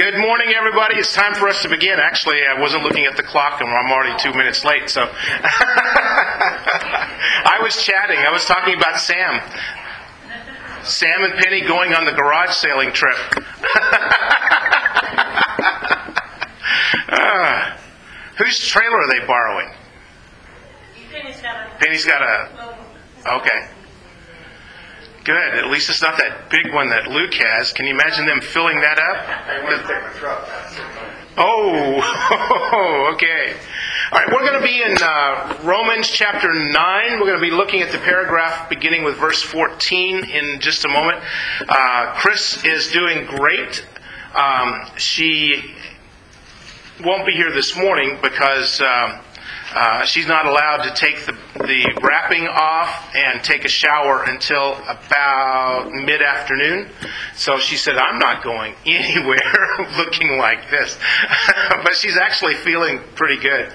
Good morning, everybody. It's time for us to begin. Actually, I wasn't looking at the clock, and I'm already 2 minutes late. So I was chatting. I was talking about Sam. Sam and Penny going on the garage sailing trip. Whose trailer are they borrowing? Penny's got a... Okay. Good. At least it's not that big one that Luke has. Can you imagine them filling that up? Oh, okay. All right, we're going to be in Romans chapter 9. We're going to be looking at the paragraph beginning with verse 14 in just a moment. Chris is doing great. She won't be here this morning because... she's not allowed to take the wrapping off and take a shower until about mid-afternoon. So she said, I'm not going anywhere looking like this. But she's actually feeling pretty good.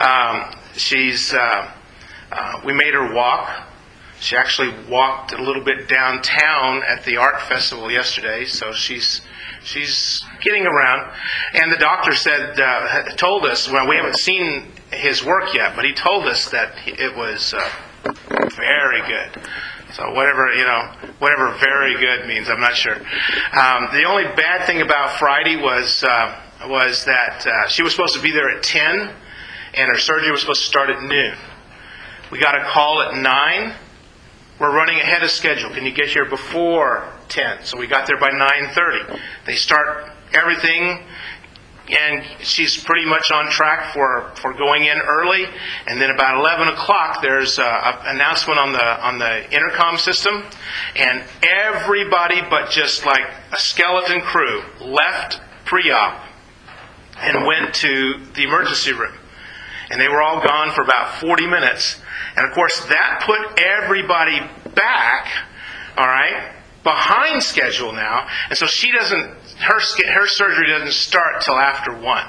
We made her walk. She actually walked a little bit downtown at the art festival yesterday. So she's getting around. And the doctor told us, well, we haven't seen his work yet, but he told us that it was very good. So whatever very good means, I'm not sure. The only bad thing about Friday was that she was supposed to be there at 10, and her surgery was supposed to start at noon. We got a call at 9. We're running ahead of schedule. Can you get here before 10? So we got there by 9:30. They start everything, and she's pretty much on track for going in early. And then about 11 o'clock, there's an announcement on the intercom system, and everybody but just like a skeleton crew left pre-op and went to the emergency room. And they were all gone for about 40 minutes. And of course, that put everybody back, all right, behind schedule now. And so her surgery doesn't start till after 1.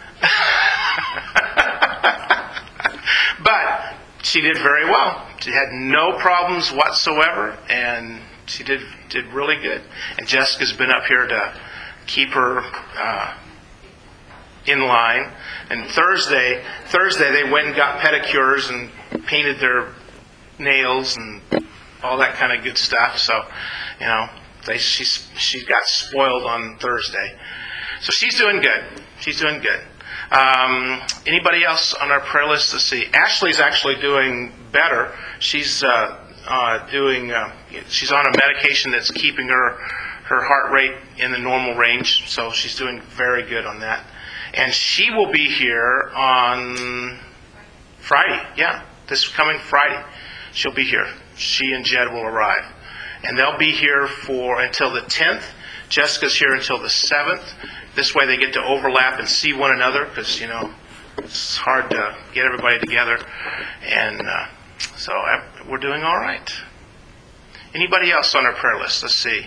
But she did very well. She had no problems whatsoever, and she did really good. And Jessica's been up here to keep her in line. And Thursday they went and got pedicures and painted their nails and all that kind of good stuff. So, she got spoiled on Thursday. So she's doing good. She's doing good. Anybody else on our prayer list? Let's see. Ashley's actually doing better. She's she's on a medication that's keeping her heart rate in the normal range. So she's doing very good on that. And she will be here on Friday. Yeah, this coming Friday. She'll be here. She and Jed will arrive. And they'll be here until the 10th. Jessica's here until the 7th. This way they get to overlap and see one another because, it's hard to get everybody together. And so we're doing all right. Anybody else on our prayer list? Let's see.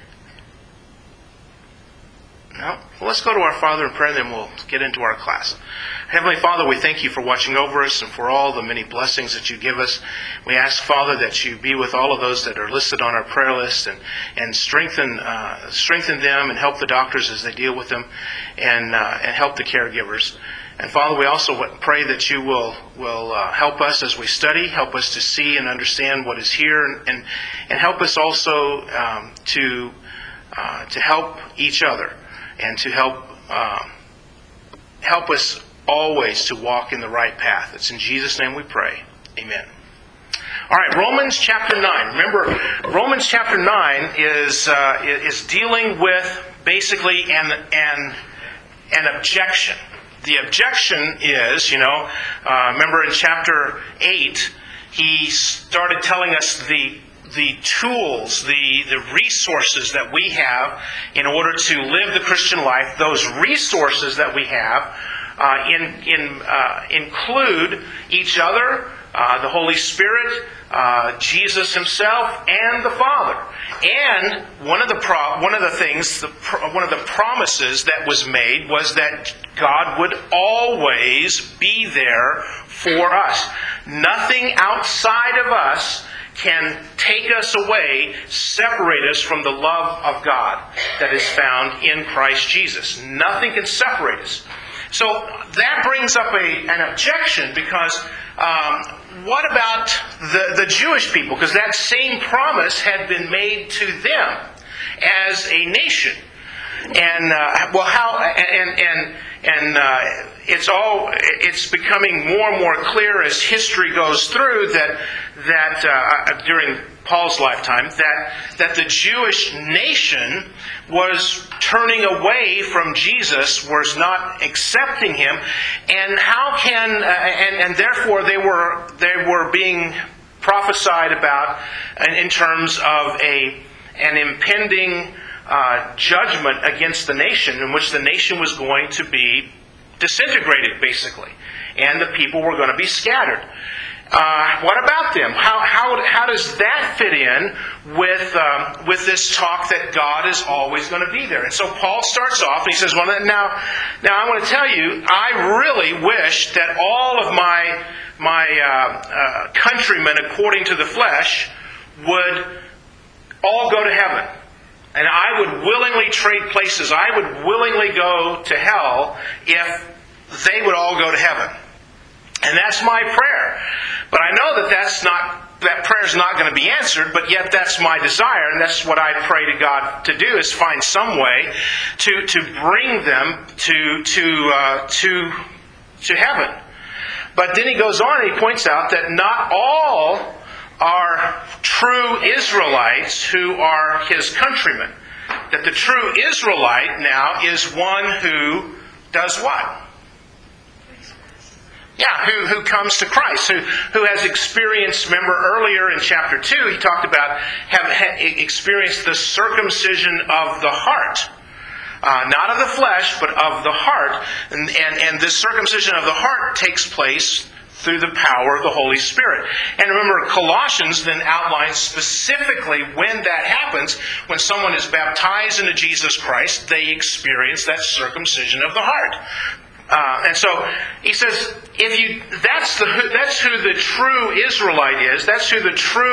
No? Well, let's go to our Father in prayer, and then we'll get into our class. Heavenly Father, we thank you for watching over us and for all the many blessings that you give us. We ask, Father, that you be with all of those that are listed on our prayer list and strengthen them and help the doctors as they deal with them and help the caregivers. And Father, we also pray that you will help us as we study, help us to see and understand what is here, and help us also to help each other. And to help us always to walk in the right path. It's in Jesus' name we pray. Amen. All right, Romans chapter 9. Remember, Romans chapter 9 is dealing with basically an objection. The objection is, remember in chapter 8, he started telling us the tools, the resources that we have in order to live the Christian life. Those resources that we have include each other, the Holy Spirit, Jesus Himself, and the Father. And one of the promises that was made was that God would always be there for us. Nothing outside of us can take us away, separate us from the love of God that is found in Christ Jesus. Nothing can separate us. So that brings up an objection, because what about the Jewish people? Because that same promise had been made to them as a nation. And it's becoming more and more clear as history goes through that during Paul's lifetime that the Jewish nation was turning away from Jesus, was not accepting him, and how can and therefore they were being prophesied about in terms of an impending judgment against the nation, in which the nation was going to be disintegrated, basically, and the people were going to be scattered. What about them? How does that fit in with this talk that God is always going to be there? And so Paul starts off and he says, "Well, now I want to tell you, I really wish that all of my countrymen, according to the flesh, would all go to heaven. And I would willingly trade places. I would willingly go to hell if they would all go to heaven. And that's my prayer. But I know that prayer is not going to be answered, but yet that's my desire, and that's what I pray to God to do, is find some way to bring them to heaven." But then he goes on and he points out that not all are true Israelites who are his countrymen. That the true Israelite now is one who does what? Yeah, who comes to Christ, who has experienced, remember earlier in chapter 2, he talked about having experienced the circumcision of the heart. Not of the flesh, but of the heart. And this circumcision of the heart takes place through the power of the Holy Spirit. And remember, Colossians then outlines specifically when that happens. When someone is baptized into Jesus Christ, they experience that circumcision of the heart. And so he says, that's who the true Israelite is. That's who the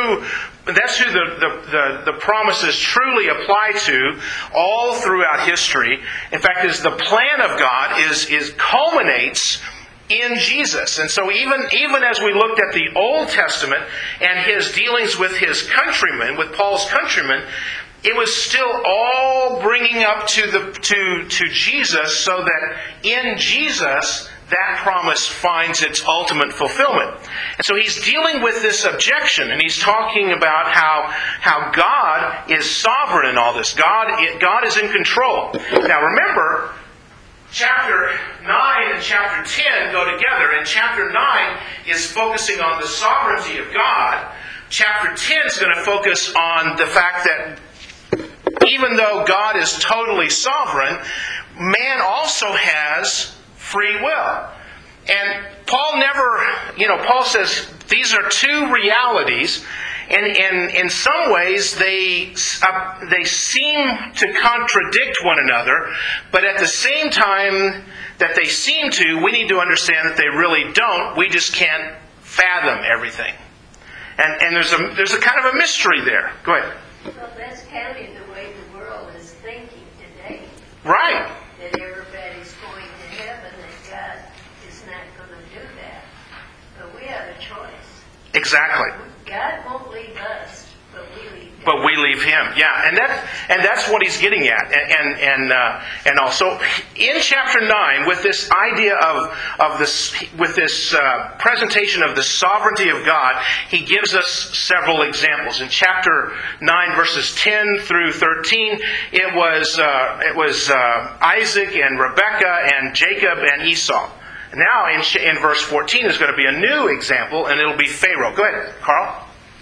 promises truly apply to all throughout history. In fact, is the plan of God is culminates in Jesus. And so even as we looked at the Old Testament and his dealings with his countrymen, with Paul's countrymen, it was still all bringing up to Jesus, so that in Jesus that promise finds its ultimate fulfillment. And so he's dealing with this objection, and he's talking about how God is sovereign in all this. God is in control. Now remember, chapter 9 and chapter 10 go together, and chapter 9 is focusing on the sovereignty of God. Chapter 10 is going to focus on the fact that even though God is totally sovereign, man also has free will. And Paul says these are two realities, and in some ways they seem to contradict one another, but at the same time that they seem to, we need to understand that they really don't. We just can't fathom everything. And there's a kind of a mystery there. Go ahead. Well, that's kind of the way the world is thinking today. Right. That everybody's going to heaven, that God is not going to do that. But we have a choice. Exactly. God won't leave us, but we leave Him. But we leave Him. Yeah, and that's what he's getting at. And also in chapter 9, with this idea of this, with this presentation of the sovereignty of God, he gives us several examples. In chapter 9, verses 10 through 13, it was Isaac and Rebekah and Jacob and Esau. Now in verse 14 is going to be a new example, and it'll be Pharaoh. Go ahead, Carl.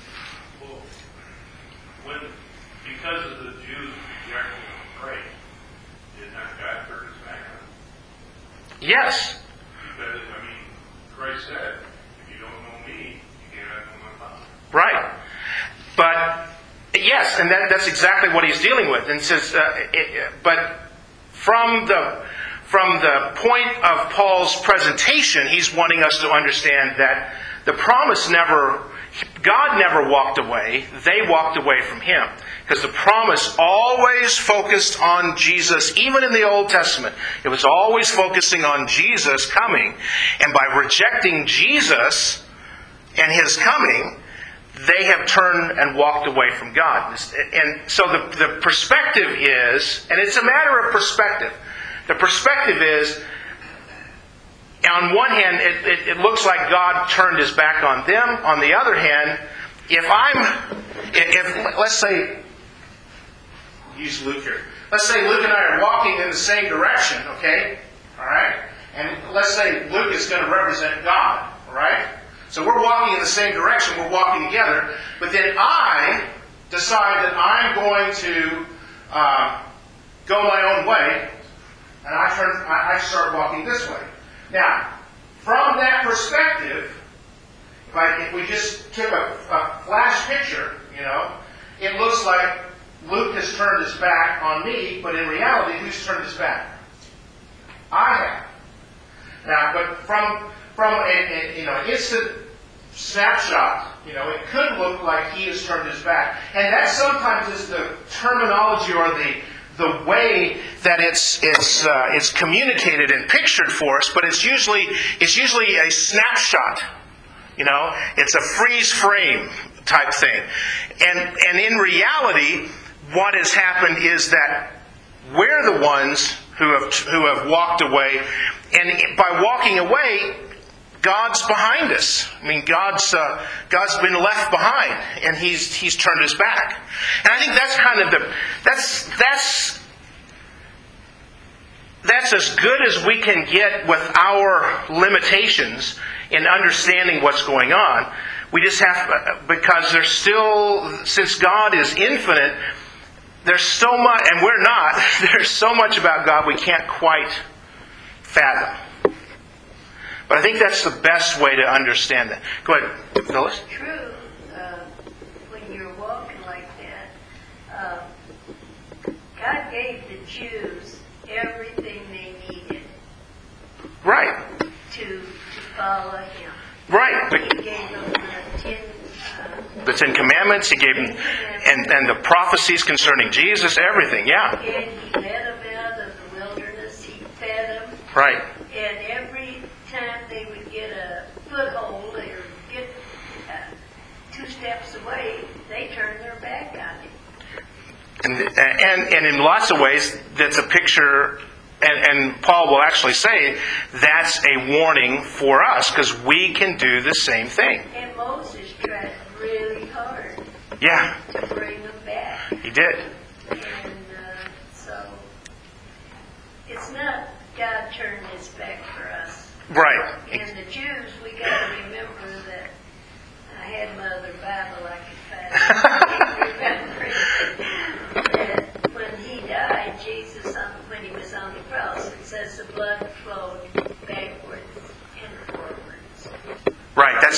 Because of the Jews' rejection of Christ, did not God turn his back on them? Yes. Because, Christ said, if you don't know me, you cannot know my Father. Right. But, yes, and that's exactly what he's dealing with. And says, but from the point of Paul's presentation, he's wanting us to understand that the promise never God never walked away. They walked away from Him. Because the promise always focused on Jesus, even in the Old Testament. It was always focusing on Jesus coming. And by rejecting Jesus and His coming, they have turned and walked away from God. And so the perspective is, and it's a matter of perspective. The perspective is, on one hand, it looks like God turned His back on them. On the other hand, if let's say, use Luke here. Let's say Luke and I are walking in the same direction, okay? All right? And let's say Luke is going to represent God, all right? So we're walking in the same direction, we're walking together, but then I decide that I'm going to go my own way, and I start walking this way. Now, from that perspective, if we just took a flash picture, it looks like Luke has turned his back on me, but in reality, who's turned his back? I have. Now, but from an instant snapshot, it could look like he has turned his back, and that sometimes is the terminology or the way that it's communicated and pictured for us, but it's usually a snapshot. It's a freeze frame type thing, and in reality, what has happened is that we're the ones who have walked away, and by walking away, God's behind us. I mean, God's been left behind, and He's turned His back. And I think that's kind of that's as good as we can get with our limitations in understanding what's going on. We just have, because there's still, since God is infinite, there's so much, and we're not, there's so much about God we can't quite fathom. But I think that's the best way to understand that. Go ahead, Phyllis. True. When you're walking like that, God gave the Jews everything they needed. Right. To follow Him. Right. He gave them the Ten Commandments, He gave them, and the prophecies concerning Jesus, everything, yeah. And He led them out of the wilderness. He fed them. Right. And every time they would get a foothold or get 2 steps away, they turned their back on Him. And in lots of ways, that's a picture, and Paul will actually say that's a warning for us, because we can do the same thing. And Moses tried really hard to bring them back. He did. And so it's not God turning His back for us. Right. And the Jews, we got to remember that I had my other Bible I could find. That when He died, Jesus, when He was on the cross, it says the blood flowed backwards and forwards. Right. That's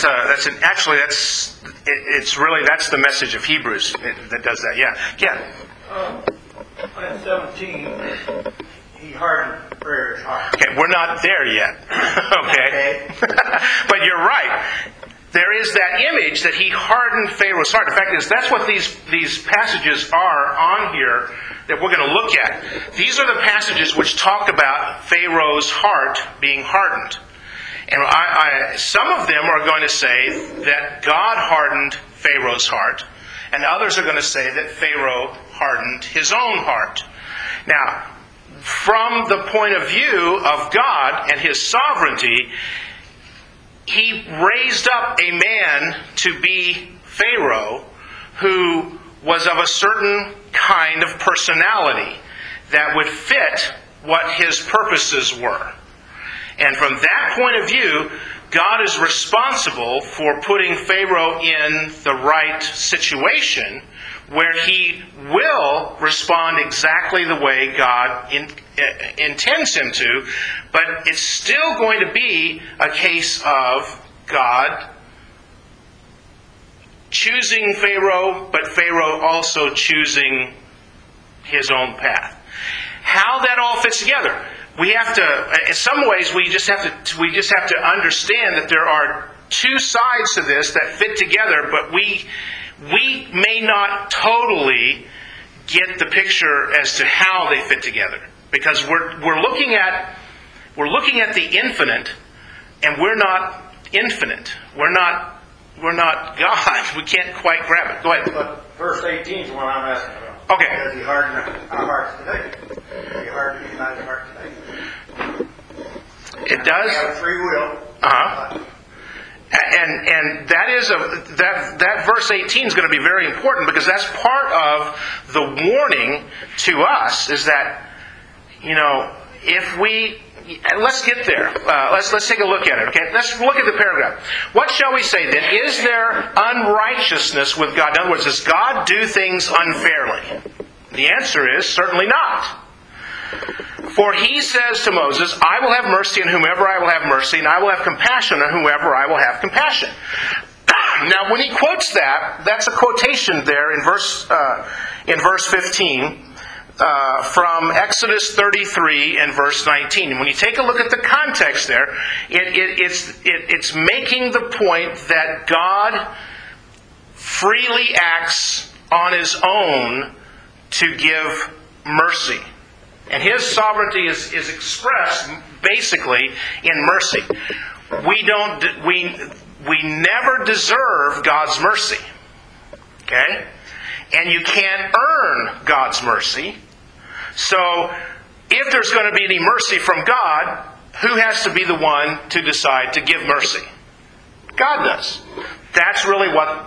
the message of Hebrews that does that. Yeah. Yeah. In 17, He hardened Pharaoh's heart. Okay, we're not there yet. Okay. But you're right. There is that image that He hardened Pharaoh's heart. The fact is, that's what these passages are on here that we're going to look at. These are the passages which talk about Pharaoh's heart being hardened. And some of them are going to say that God hardened Pharaoh's heart, and others are going to say that Pharaoh hardened his own heart. Now, from the point of view of God and His sovereignty, He raised up a man to be Pharaoh who was of a certain kind of personality that would fit what his purposes were. And from that point of view, God is responsible for putting Pharaoh in the right situation where he will respond exactly the way God intends him to, but it's still going to be a case of God choosing Pharaoh, but Pharaoh also choosing his own path. How that all fits together, we have to. In some ways, we just have to understand that there are two sides to this that fit together, but we may not totally get the picture as to how they fit together, because we're looking at the infinite, and we're not infinite. We're not God. We can't quite grab it. Go ahead. But verse 18 is what I'm asking about. Okay. Does He harden our hearts today? Does He harden United heart today? It does. We have free will. Uh-huh. And that verse 18 is going to be very important, because that's part of the warning to us, is that, if we... Let's get there. Let's take a look at it. Okay, let's look at the paragraph. What shall we say then? Is there unrighteousness with God? In other words, does God do things unfairly? The answer is certainly not. For He says to Moses, I will have mercy on whomever I will have mercy, and I will have compassion on whomever I will have compassion. Now, when he quotes that, that's a quotation there in verse 15. From Exodus 33 and verse 19. And when you take a look at the context there, it's making the point that God freely acts on His own to give mercy. And His sovereignty is expressed basically in mercy. We never deserve God's mercy. Okay? And you can't earn God's mercy. So, if there's going to be any mercy from God, who has to be the one to decide to give mercy? God does. That's really what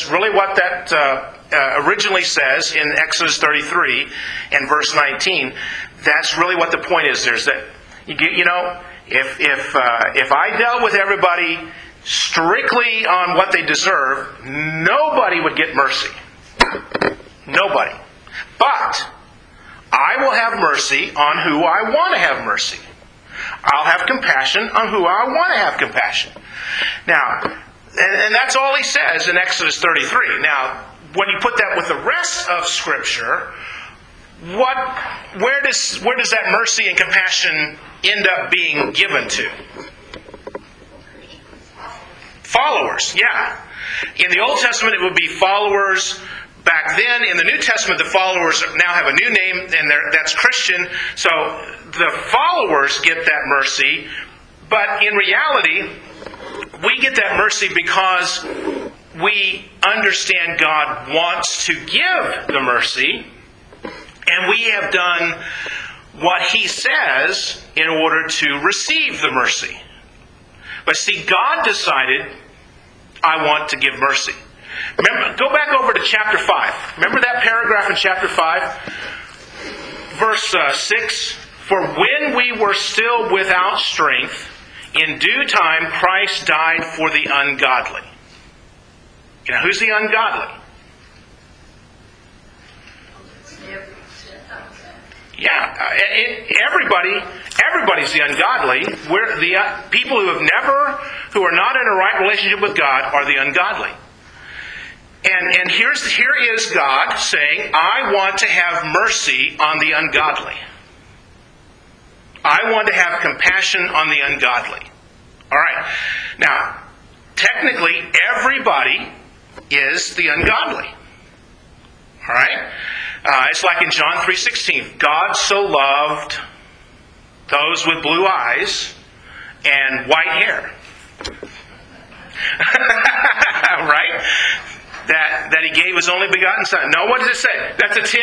that originally says in Exodus 33 and verse 19. That's really what the point is. There's that, if I dealt with everybody strictly on what they deserve, nobody would get mercy. Nobody. But I will have mercy on who I want to have mercy. I'll have compassion on who I want to have compassion. Now, and that's all he says in Exodus 33. Now, when you put that with the rest of Scripture, where does that mercy and compassion end up being given to? Followers, yeah. In the Old Testament, it would be followers. Back then, in the New Testament, the followers now have a new name, and that's Christian. So the followers get that mercy. But in reality, we get that mercy because we understand God wants to give the mercy, and we have done what He says in order to receive the mercy. But see, God decided, I want to give mercy. Remember, go back over to chapter 5. Remember that paragraph in chapter 5? Verse 6. For when we were still without strength, in due time Christ died for the ungodly. Who's the ungodly? Yeah, everybody's the ungodly. We're the people who are not in a right relationship with God are the ungodly. And here is God saying, I want to have mercy on the ungodly. I want to have compassion on the ungodly. All right. Now, technically, everybody is the ungodly. All right. It's like in John 3:16. God so loved those with blue eyes and white hair. Right? That He gave His only begotten Son. No, what does it say? That's a 10?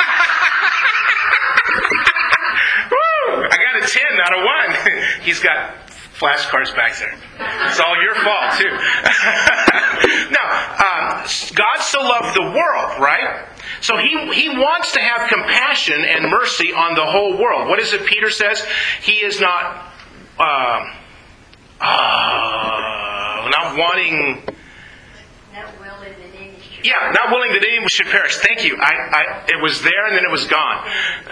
Woo! I got a 10, not a 1. He's got flashcards back there. It's all your fault, too. Now, God so loved the world, right? So He wants to have compassion and mercy on the whole world. What is it Peter says? He is not wanting... Yeah, not willing that anyone should perish. Thank you. It was there and then it was gone.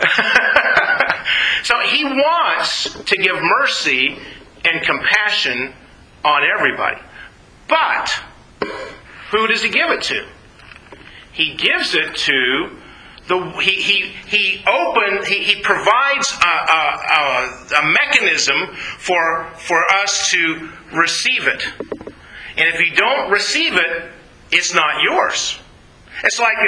So He wants to give mercy and compassion on everybody. But who does He give it to? He gives it to He provides a mechanism for us to receive it. And if you don't receive it, it's not yours. It's like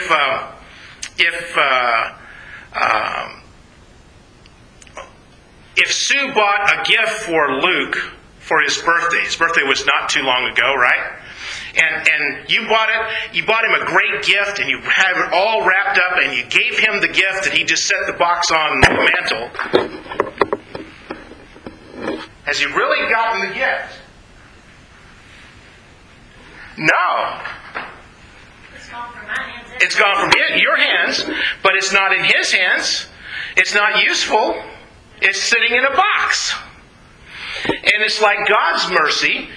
if Sue bought a gift for Luke for his birthday. His birthday was not too long ago, right? And you bought him a great gift, and you had it all wrapped up, and you gave him the gift, and he just set the box on the mantle. Has he really gotten the gift? No. It's gone from my hands. It's gone from your hands, but it's not in his hands. It's not useful. It's sitting in a box. And it's like God's mercy.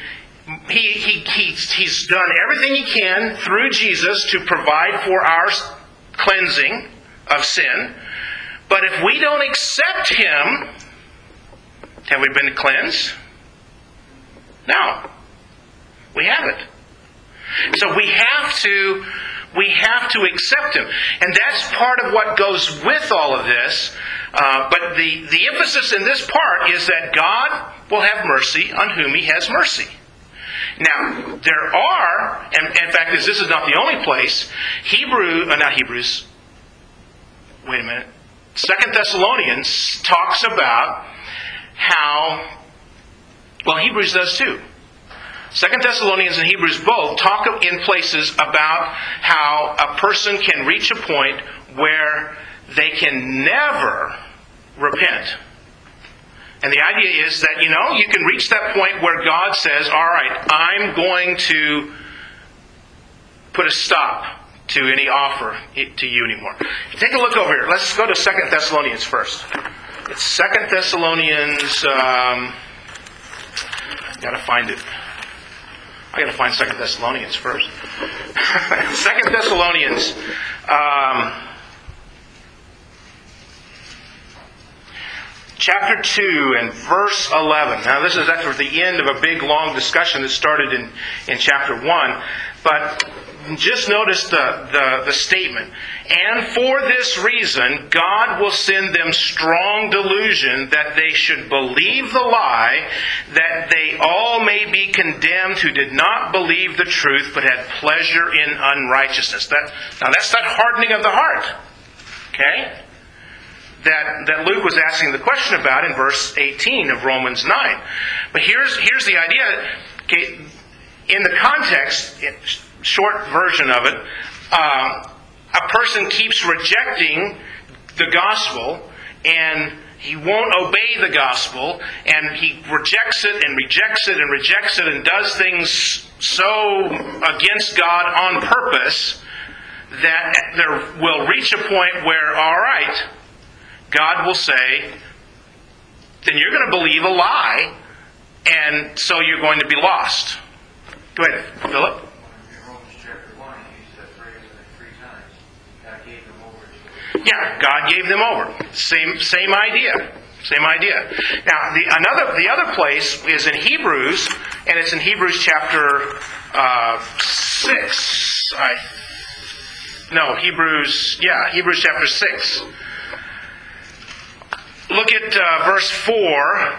He's done everything He can through Jesus to provide for our cleansing of sin. But if we don't accept Him, have we been cleansed? No. We haven't. So we have to accept Him. And that's part of what goes with all of this. But the emphasis in this part is that God will have mercy on whom He has mercy. Now, there are, and in fact, this is not the only place, 2 Thessalonians talks about how, well, Hebrews does too. 2 Thessalonians and Hebrews both talk in places about how a person can reach a point where they can never repent. And the idea is that, you can reach that point where God says, all right, I'm going to put a stop to any offer to you anymore. Take a look over here. Let's go to 2 Thessalonians first. It's 2 Thessalonians, got to find it. I got to find 2 Thessalonians first. 2 Thessalonians, chapter 2 and verse 11. Now this is after the end of a big long discussion that started in chapter 1. But just notice the statement. And for this reason, God will send them strong delusion that they should believe the lie, that they all may be condemned who did not believe the truth, but had pleasure in unrighteousness. Now that's that hardening of the heart. Okay? That Luke was asking the question about in verse 18 of Romans 9. But here's the idea. Okay, in the context, short version of it, a person keeps rejecting the gospel, and he won't obey the gospel, and he rejects it and rejects it and rejects it and does things so against God on purpose that there will reach a point where, all right, God will say, then you're going to believe a lie, and so you're going to be lost. Go ahead, Philip. In Romans chapter 1, he used that phrase 3 times. God gave them over to Yeah, God gave them over. Same idea. Same idea. Now, the other place is in Hebrews, and it's in Hebrews chapter 6. Hebrews chapter 6. Look at verse 4.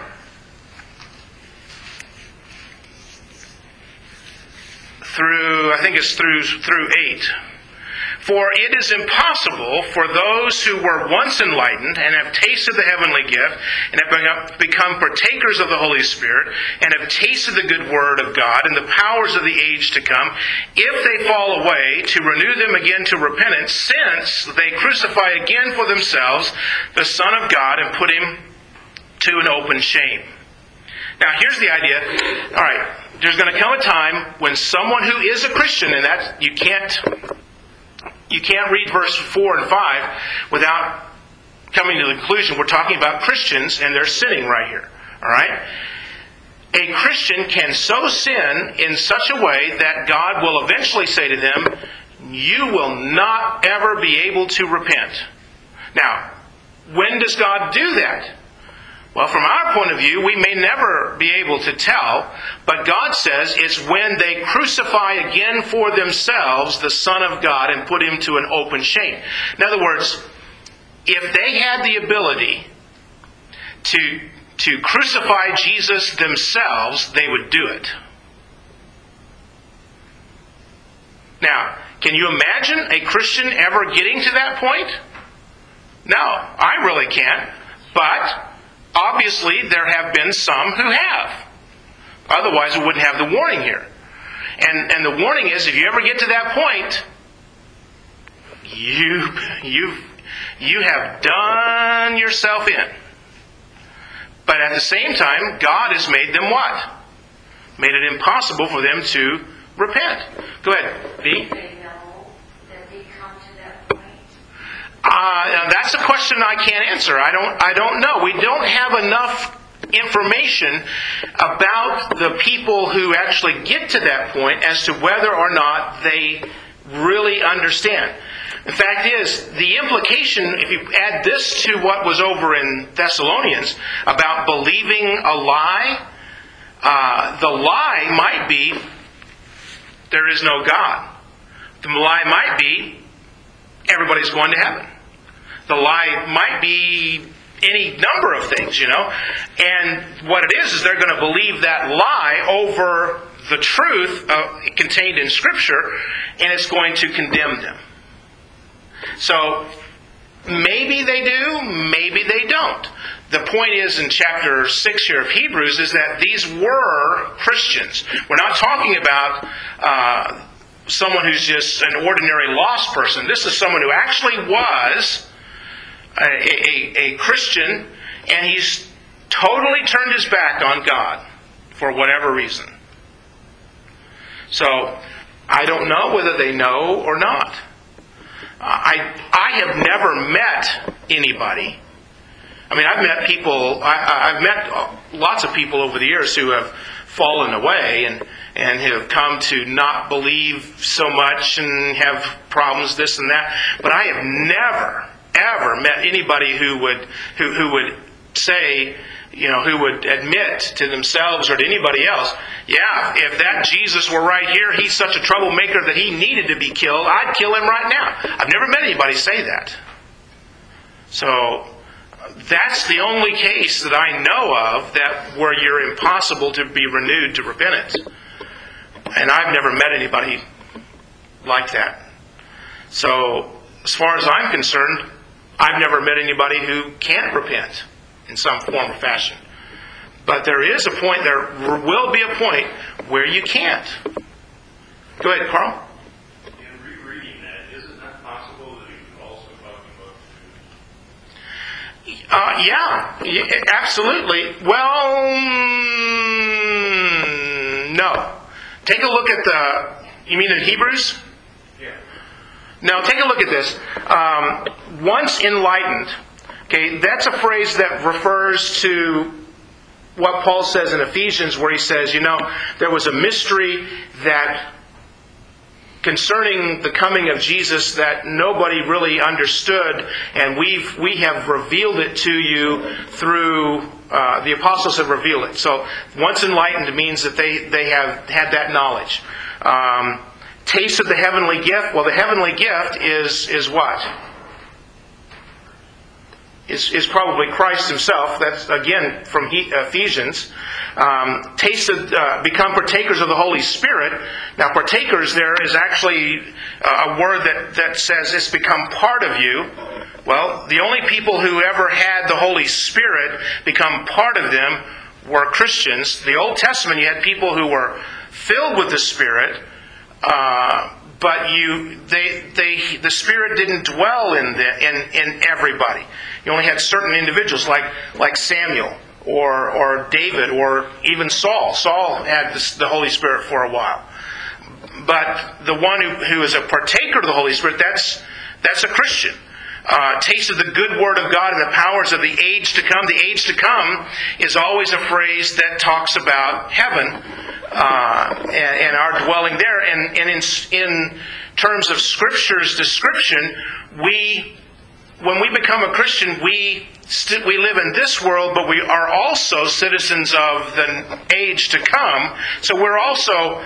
Through 8. For it is impossible for those who were once enlightened and have tasted the heavenly gift and have become partakers of the Holy Spirit and have tasted the good word of God and the powers of the age to come, if they fall away, to renew them again to repentance, since they crucify again for themselves the Son of God and put Him to an open shame. Now here's the idea. All right, there's going to come a time when someone who is a Christian, and that you can't read verse 4 and 5 without coming to the conclusion we're talking about Christians and they're sinning right here. All right? A Christian can so sin in such a way that God will eventually say to them, you will not ever be able to repent. Now, when does God do that? Well, from our point of view, we may never be able to tell, but God says it's when they crucify again for themselves the Son of God and put Him to an open shame. In other words, if they had the ability to crucify Jesus themselves, they would do it. Now, can you imagine a Christian ever getting to that point? No, I really can't. But obviously there have been some who have. Otherwise we wouldn't have the warning here. And the warning is, if you ever get to that point, you have done yourself in. But at the same time, God has made them what? Made it impossible for them to repent. Go ahead, B. They know that they come to that point. Now that's a question I can't answer. I don't know. We don't have enough information about the people who actually get to that point as to whether or not they really understand. The fact is, the implication, if you add this to what was over in Thessalonians about believing a lie, the lie might be, there is no God. The lie might be, everybody's going to heaven. The lie might be any number of things, And what it is they're going to believe that lie over the truth contained in Scripture, and it's going to condemn them. So, maybe they do, maybe they don't. The point is, in chapter 6 here of Hebrews, is that these were Christians. We're not talking about someone who's just an ordinary lost person. This is someone who actually was a Christian, and he's totally turned his back on God for whatever reason. So, I don't know whether they know or not. I have never met anybody. I mean, I've met people, I've met lots of people over the years who have fallen away and have come to not believe so much and have problems, this and that. But I have never, ever met anybody who would say, who would admit to themselves or to anybody else, yeah, if that Jesus were right here, he's such a troublemaker that he needed to be killed, I'd kill him right now. I've never met anybody say that. So, that's the only case that I know of where you're impossible to be renewed to repentance. And I've never met anybody like that. So, as far as I'm concerned, I've never met anybody who can't repent in some form or fashion. But there will be a point where you can't. Go ahead, Carl. In rereading that, isn't that possible that he was also talking about Jews? Yeah, absolutely. Well, no. Take a look at you mean in Hebrews? Yeah. Now, take a look at this. Once enlightened, okay, that's a phrase that refers to what Paul says in Ephesians, where he says, there was a mystery that concerning the coming of Jesus that nobody really understood, and we have revealed it to you through the apostles have revealed it. So once enlightened means that they have had that knowledge. Taste of the heavenly gift. Well, the heavenly gift is what? Is probably Christ himself. That's again from Ephesians. Become partakers of the Holy Spirit. Now, partakers there is actually a word that says it's become part of you. Well, the only people who ever had the Holy Spirit become part of them were Christians. The Old Testament, you had people who were filled with the Spirit, but the Spirit didn't dwell in everybody. You only had certain individuals like Samuel or David or even Saul. Saul had the Holy Spirit for a while. But the one who is a partaker of the Holy Spirit, that's a Christian. Taste of the good word of God and the powers of the age to come. The age to come is always a phrase that talks about heaven and our dwelling there. And in terms of Scripture's description, when we become a Christian, we live in this world, but we are also citizens of the age to come. So we're also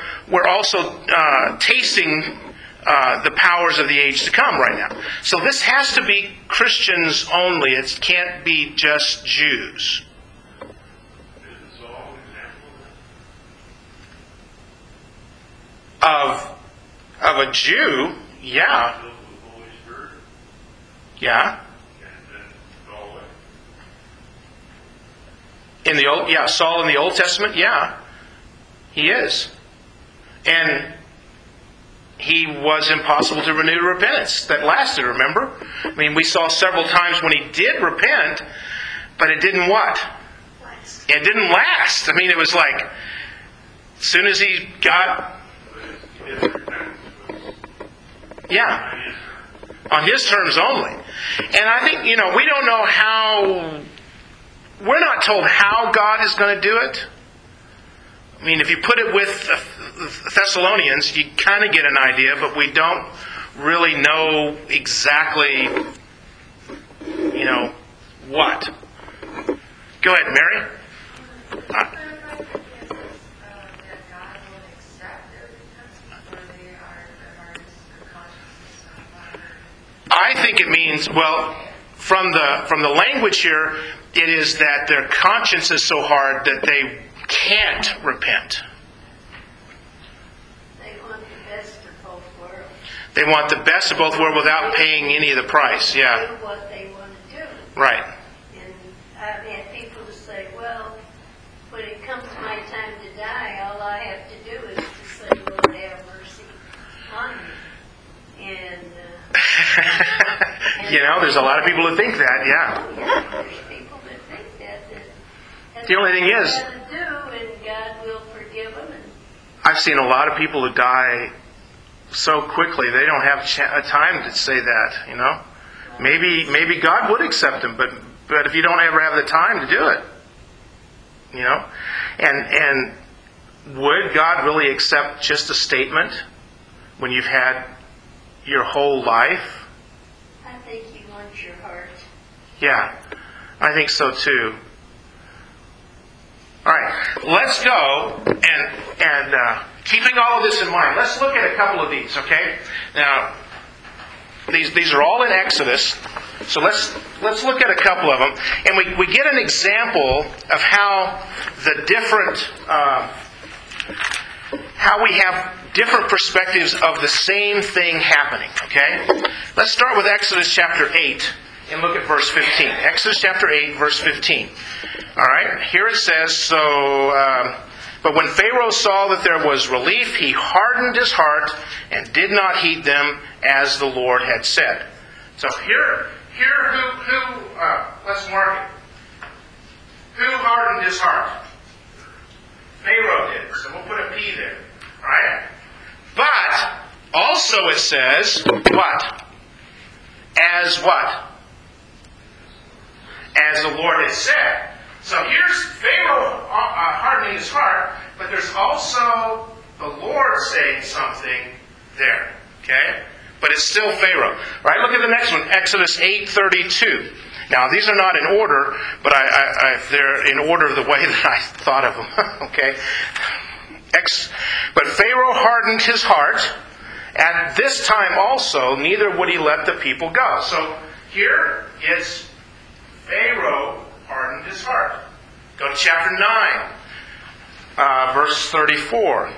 tasting the powers of the age to come right now. So this has to be Christians only. It can't be just Jews. Is Saul an example Of Of a Jew, yeah. filled with the Holy Spirit, Yeah. and then go away. In the old, yeah, Saul in the Old Testament, yeah. He is. And he was impossible to renew repentance. That lasted, remember? I mean, we saw several times when he did repent, but it didn't what? It didn't last. I mean, it was like, as soon as he got... But his repentance was Yeah. on his terms. On his terms only. And I think, we don't know how... We're not told how God is going to do it. I mean, if you put it with Thessalonians, you kind of get an idea, but we don't really know exactly, what. Go ahead, Mary. I think it means, well, from the language here, it is that their conscience is so hard that they can't repent. They want the best of both worlds. They want the best of both worlds without paying any of the price. Yeah, Do what they want to do. right. And I've had people to say, well, when it comes my time to die, all I have to do is to say, Lord, have mercy on me. And, There's a lot of people that think that, yeah. oh yeah, there's people that think that that's The only thing what is- they gotta do, and God will forgive them. And I've seen a lot of people who die so quickly, they don't have time to say that, Maybe God would accept them, but if you don't ever have the time to do it, And would God really accept just a statement when you've had your whole life? I think He wants your heart. Yeah, I think so too. All right, let's go and keeping all of this in mind, let's look at a couple of these. Okay, now these are all in Exodus, so let's look at a couple of them, and we get an example of how the different how we have different perspectives of the same thing happening. Okay, let's start with Exodus chapter 8. And look at verse 15. Exodus chapter 8, verse 15. All right, here it says, but when Pharaoh saw that there was relief, he hardened his heart and did not heed them as the Lord had said. So here, let's mark it. Who hardened his heart? Pharaoh did. So we'll put a P there. All right? But also it says, what? As what? As the Lord had said. So here's Pharaoh hardening his heart, but there's also the Lord saying something there. Okay? But it's still Pharaoh. All right, look at the next one, Exodus 8:32. Now, these are not in order, but they're in order of the way that I thought of them. Okay? But Pharaoh hardened his heart. At this time also, neither would he let the people go. So here it's Pharaoh hardened his heart. Go to chapter 9, verse 34.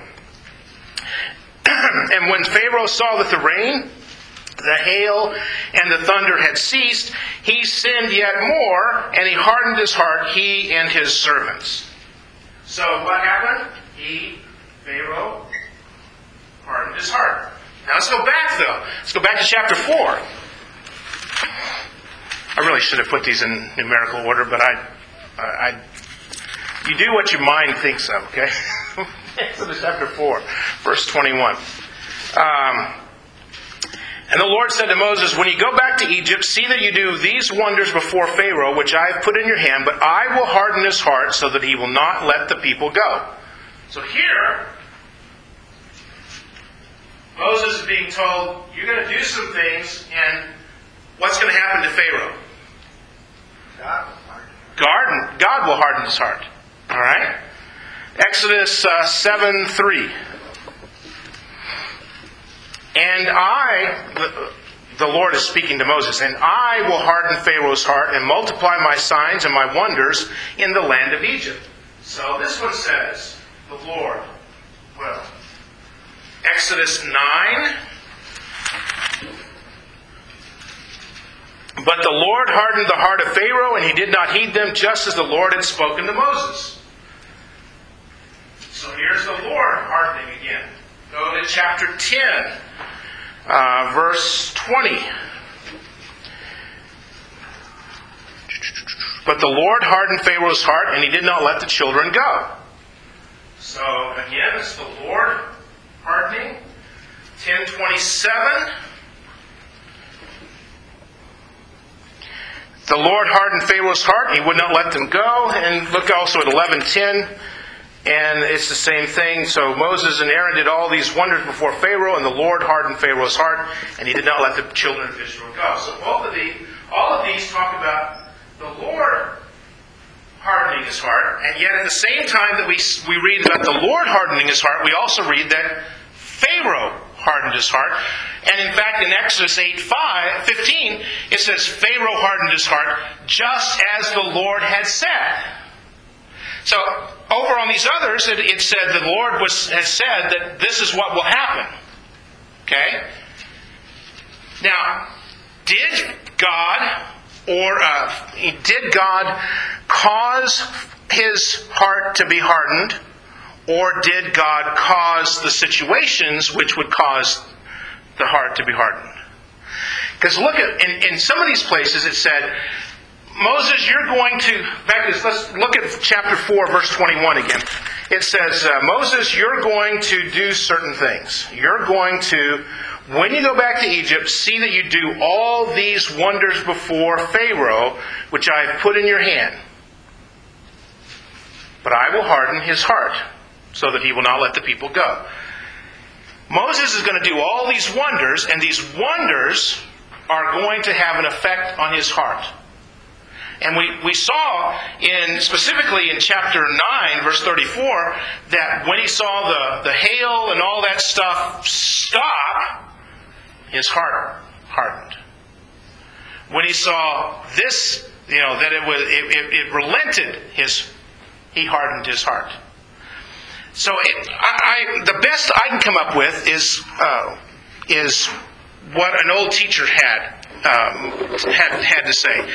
And when Pharaoh saw that the rain, the hail, and the thunder had ceased, he sinned yet more, and he hardened his heart, he and his servants. So what happened? Pharaoh, hardened his heart. Now let's go back though. Let's go back to chapter 4. I really should have put these in numerical order, but you do what your mind thinks of, okay? Exodus chapter 4, verse 21. And the Lord said to Moses, when you go back to Egypt, see that you do these wonders before Pharaoh, which I have put in your hand, but I will harden his heart so that he will not let the people go. So here, Moses is being told, you're going to do some things, and what's going to happen to Pharaoh? God will harden his heart. All right? Exodus 7:3. And the Lord is speaking to Moses, and I will harden Pharaoh's heart and multiply my signs and my wonders in the land of Egypt. So this one says, the Lord will. Exodus 9. But the Lord hardened the heart of Pharaoh, and he did not heed them, just as the Lord had spoken to Moses. So here's the Lord hardening again. Go to chapter 10, verse 20. But the Lord hardened Pharaoh's heart, and he did not let the children go. So again, it's the Lord hardening. 10:27. The Lord hardened Pharaoh's heart, and he would not let them go. And look also at 11:10. And it's the same thing. So Moses and Aaron did all these wonders before Pharaoh, and the Lord hardened Pharaoh's heart, and he did not let the children of Israel go. So all of these talk about the Lord hardening his heart, and yet at the same time that we read about the Lord hardening his heart, we also read that Pharaoh hardened his heart. And in fact, in Exodus 8:15, it says, Pharaoh hardened his heart just as the Lord had said. So, over on these others, it said the Lord has said that this is what will happen. Okay? Now, did God cause his heart to be hardened, or did God cause the situations which would cause the heart to be hardened? Because look at in some of these places it said, Moses, you're going to, let's look at chapter 4, verse 21 again. It says, Moses, you're going to do certain things. You're going to, when you go back to Egypt, see that you do all these wonders before Pharaoh, which I have put in your hand. But I will harden his heart, so that he will not let the people go. Moses is going to do all these wonders, and these wonders are going to have an effect on his heart. And we saw specifically in chapter 9, verse 34, that when he saw the hail and all that stuff stop, his heart hardened. When he saw this, that it relented, he hardened his heart. So the best I can come up with is what an old teacher had to say.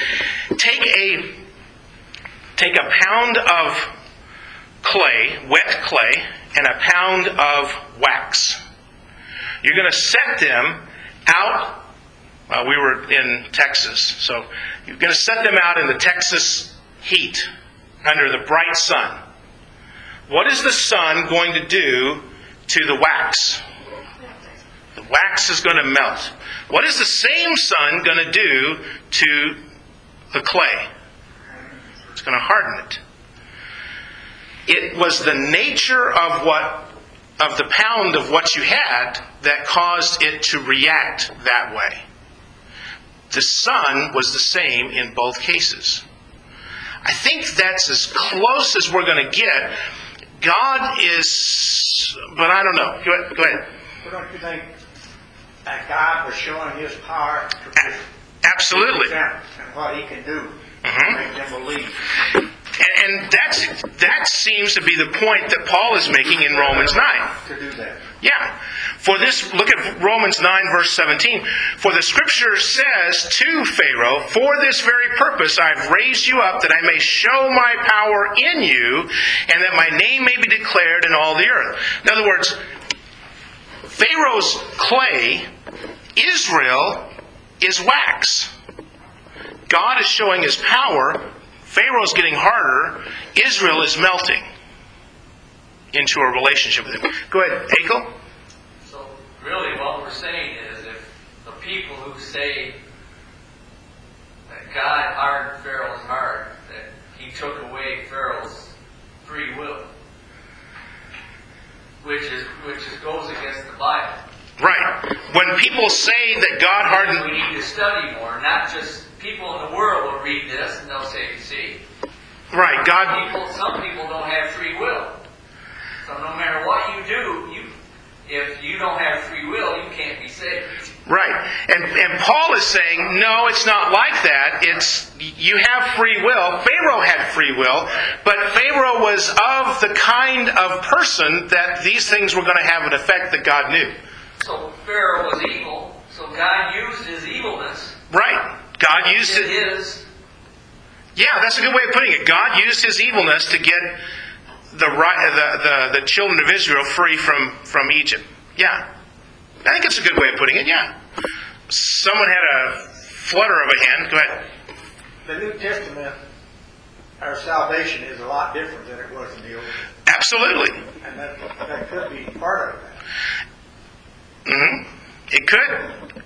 Take a pound of clay, wet clay, and a pound of wax. You're going to set them out. We were in Texas, so you're going to set them out in the Texas heat under the bright sun. What is the sun going to do to the wax? The wax is going to melt. What is the same sun going to do to the clay? It's going to harden it. It was the nature of the pound of what you had that caused it to react that way. The sun was the same in both cases. I think that's as close as we're going to get. God is, but I don't know. Go ahead. Well, don't you think that God was showing his power to absolutely, and what he can do to make them believe? And that seems to be the point that Paul is making in Romans 9. To do that. Yeah. Look at Romans 9, verse 17. For the Scripture says to Pharaoh, for this very purpose I have raised you up, that I may show my power in you, and that my name may be declared in all the earth. In other words, Pharaoh's clay, Israel is wax. God is showing his power. Pharaoh's getting harder. Israel is melting into a relationship with him. Go ahead, Akel. So really what we're saying is, if the people who say that God hardened Pharaoh's heart, that he took away Pharaoh's free will, which goes against the Bible. Right. When people say that God hardened... We need to study more, not just people in the world will read this and they'll say, see. Right, God... Some people don't have free will. So no matter what you do, if you don't have free will, you can't be saved. Right. And Paul is saying, no, it's not like that. It's, you have free will. Pharaoh had free will, but Pharaoh was of the kind of person that these things were going to have an effect that God knew. So Pharaoh was evil, so God used his evilness. Right. God used did it. his. Yeah, that's a good way of putting it. God used His evilness to get the children of Israel free from Egypt. Yeah, I think it's a good way of putting it. Yeah. Someone had a flutter of a hand. Go ahead. The New Testament, our salvation is a lot different than it was in the Old. Absolutely. And that could be part of that. Mm-hmm. It could.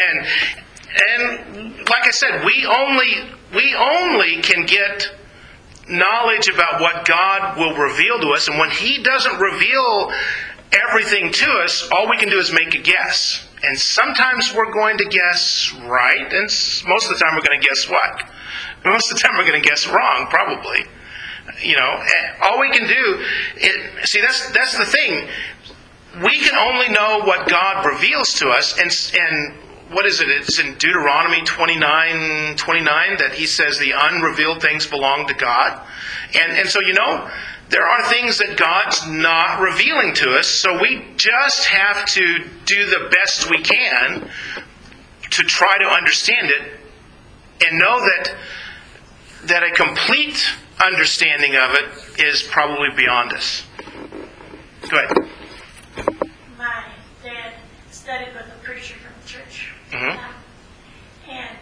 And like I said, we only can get knowledge about what God will reveal to us, and when He doesn't reveal everything to us, all we can do is make a guess. And sometimes we're going to guess right, and most of the time we're going to guess what? Most of the time we're going to guess wrong, probably. All we can do see, that's the thing. We can only know what God reveals to us, and what is it? It's in Deuteronomy 29:29 that He says the unrevealed things belong to God. And so, there are things that God's not revealing to us, so we just have to do the best we can to try to understand it and know that a complete understanding of it is probably beyond us. Go ahead. My dad studied with a preacher from the church. Mm-hmm. And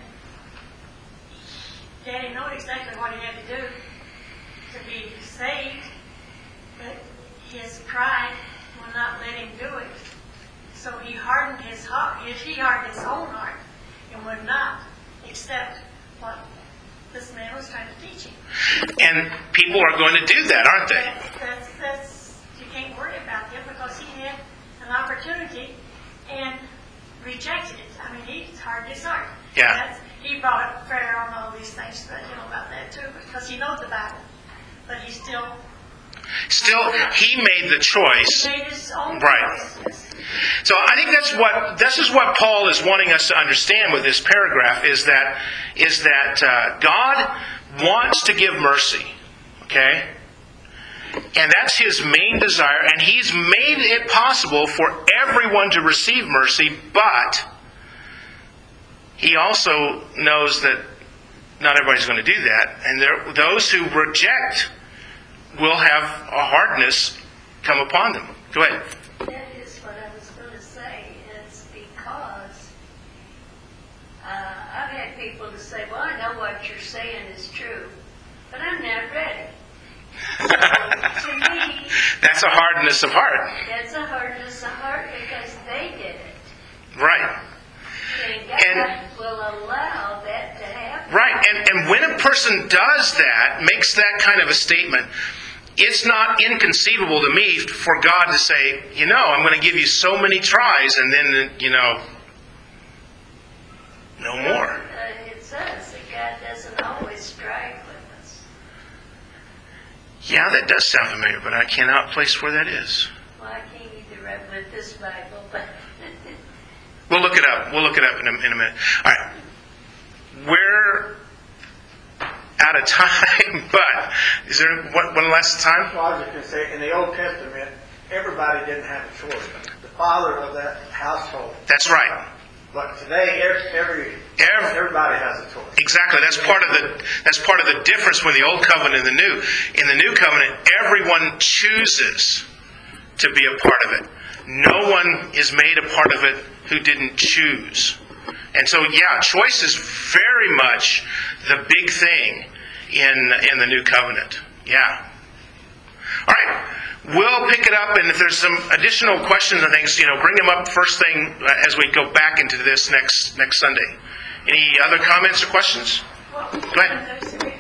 Daddy knew exactly what he had to do to be saved, but his pride would not let him do it. So he hardened his heart. He hardened his own heart and would not accept what this man was trying to teach him. And people are going to do that, aren't they? That's you can't worry about him because he had an opportunity and rejected it. I mean, he hardened his heart. Yeah. He brought up prayer on all these things, but about that too, because he knows the Bible, but he still he made the choice. made his own Right. choice. So I think this is what Paul is wanting us to understand with this paragraph is that God wants to give mercy, okay? And that's His main desire, and He's made it possible for everyone to receive mercy, but He also knows that not everybody's going to do that, and those who reject will have a hardness come upon them. Go ahead. That is what I was going to say. It's because I've had people to say, well, I know what you're saying is true, but I'm not ready. To me, That's a hardness of heart. that's a hardness of heart because they did it. Right. And God will allow that to happen. Right. And when a person does that, makes that kind of a statement, it's not inconceivable to me for God to say, I'm going to give you so many tries and then, no more. It says that God doesn't always strike with us. Yeah, that does sound familiar, but I cannot place where that is. Well, I can't either right with this Bible, but We'll look it up. We'll look it up in a minute. All right. We're out of time, but is there one last time? Well, I was just going to say, in the Old Testament, everybody didn't have a choice. The father of that household. That's right. But today, everybody has a choice. Exactly. That's part of the difference between the Old Covenant and the New. In the New Covenant, everyone chooses to be a part of it. No one is made a part of it who didn't choose. And so, choice is very much the big thing in the New Covenant. Yeah. All right. We'll pick it up, and if there's some additional questions and things, bring them up first thing as we go back into this next Sunday. Any other comments or questions? Well, Go ahead.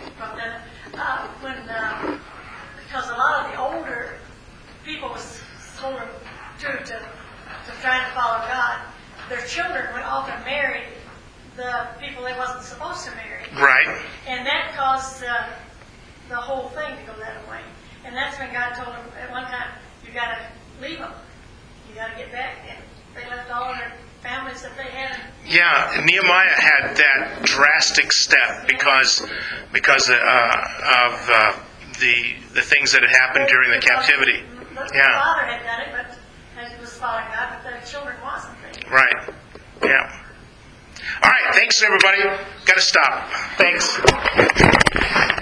Because a lot of the older people was told to try to follow God, their children would often marry the people they wasn't supposed to marry. Right. And that caused the whole thing to go that way. And that's when God told them at one time, you got to leave them. You got to get back. And they left all of their families that they had. Yeah, Nehemiah had that drastic step because of the things that had happened during the captivity. The Yeah. father had done it, but as he was following God, but the children wasn't. Right. Yeah. All right. Thanks, everybody. Got to stop. Thanks.